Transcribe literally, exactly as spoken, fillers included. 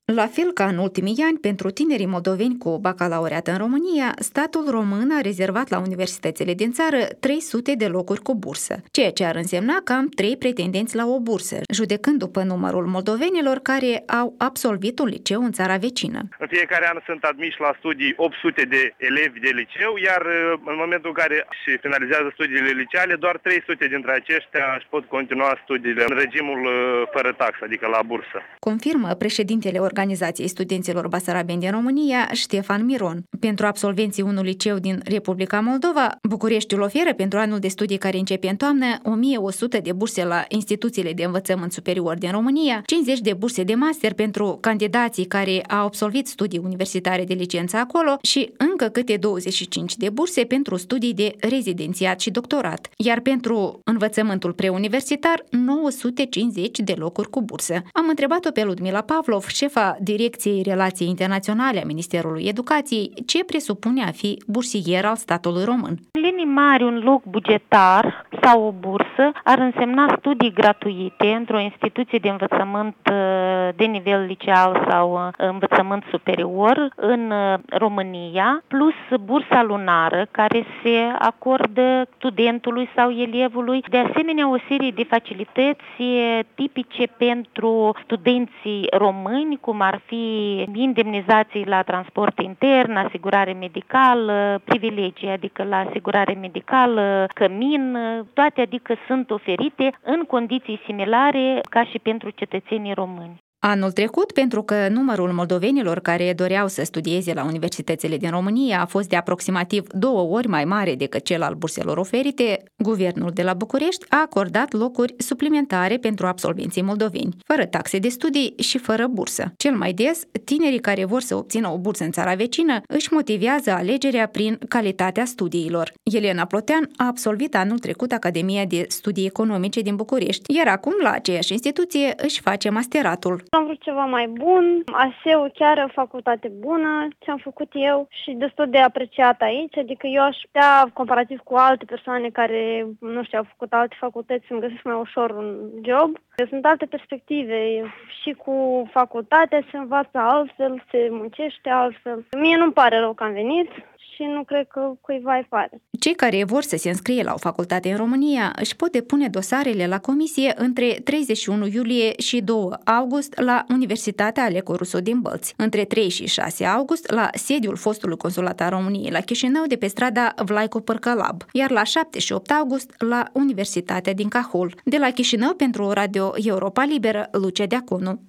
La fel ca în ultimii ani, pentru tinerii moldoveni cu bacalaureat în România, statul român a rezervat la universitățile din țară trei sute de locuri cu bursă, ceea ce ar însemna cam trei pretendenți la o bursă, judecând după numărul moldovenilor care au absolvit un liceu în țara vecină. În fiecare an sunt admiși la studii opt sute de elevi de liceu, iar în momentul în care se finalizează studiile liceale, doar trei sute dintre aceștia își pot continua studiile în regimul fără taxă, adică la bursă. Confirmă președintele Organizației Studenților Basarabeni din România, Ștefan Miron. Pentru absolvenții unui liceu din Republica Moldova, Bucureștiul oferă pentru anul de studii care începe în toamnă o mie o sută de burse la instituțiile de învățământ superior din România, cincizeci de burse de master pentru candidații care au absolvit studii universitare de licență acolo și încă câte douăzeci și cinci de burse pentru studii de rezidențiat și doctorat, iar pentru învățământul preuniversitar nouă sute cincizeci de locuri cu bursă. Am întrebat-o pe Ludmila Pavlov, șefa Direcției Relații Internaționale a Ministerului Educației, ce presupune a fi bursier al statului român. În linii mari, un loc bugetar sau o bursă ar însemna studii gratuite într-o instituție de învățământ de nivel liceal sau învățământ superior în România, plus bursa lunară care se acordă studentului sau elevului, de asemenea o serie de facilități tipice pentru studenții români, cum ar fi indemnizații la transport intern, asigurare medicală, privilegii, adică la asigurare medicală, cămin, toate adică sunt oferite în condiții similare ca și pentru cetățenii români. Anul trecut, pentru că numărul moldovenilor care doreau să studieze la universitățile din România a fost de aproximativ două ori mai mare decât cel al burselor oferite, guvernul de la București a acordat locuri suplimentare pentru absolvenții moldoveni, fără taxe de studii și fără bursă. Cel mai des, tinerii care vor să obțină o bursă în țara vecină își motivează alegerea prin calitatea studiilor. Elena Plotean a absolvit anul trecut Academia de Studii Economice din București, iar acum la aceeași instituție își face masteratul. Am vrut ceva mai bun, A S E U chiar o facultate bună, ce am făcut eu și destul de apreciat aici, adică eu aș putea, comparativ cu alte persoane care, nu știu, au făcut alte facultăți, să-mi găsesc mai ușor un job. Sunt alte perspective și cu facultatea se învață altfel, se muncește altfel. Mie nu-mi pare rău că am venit și nu cred că cuiva îi pare. Cei care vor să se înscrie la o facultate în România își pot depune dosarele la comisie între treizeci și unu iulie și doi august la Universitatea Alecu Rusu din Bălți, între trei și șase august la sediul fostului consulat al României la Chișinău de pe strada Vlaicu Părcălab, iar la șapte și opt august la Universitatea din Cahul. De la Chișinău pentru Radio Europa Liberă, Lucia Deaconu.